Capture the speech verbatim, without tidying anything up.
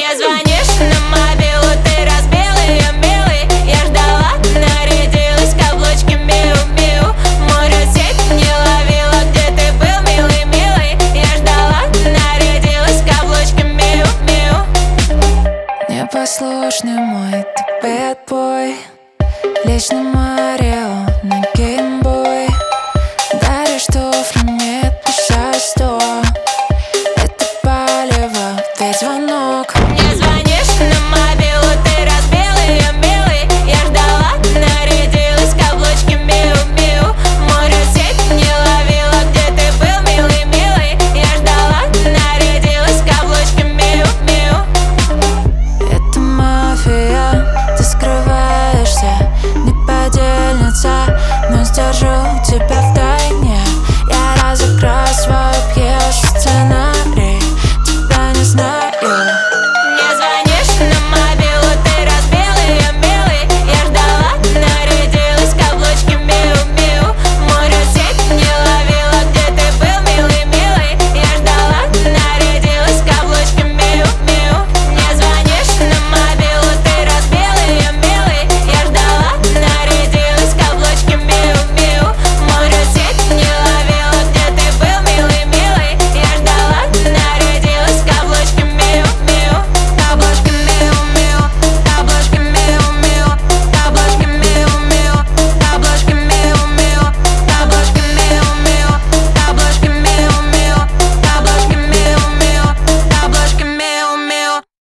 Не звонишь на мобилу, ты разбил ее, милый. Я ждала, нарядилась, каблучки миу-миу. Море сеть не ловила, где ты был, милый, милый. Я ждала, нарядилась, каблучки миу-миу. Непослушный мой ты бэдбой, лично Марио на геймбой. Даришь туфли, нет, пятьдесят сто. Это палево, ведь звонок. Не звонишь на мобилу, ты разбил ее, милый. Я ждала, нарядилась, каблучки миу-миу. Море сеть не ловила, где ты был, милый, милый. Я ждала, нарядилась, каблучки миу-миу. Это мафия, ты скрываешься, не подельница, но сдержу тебя в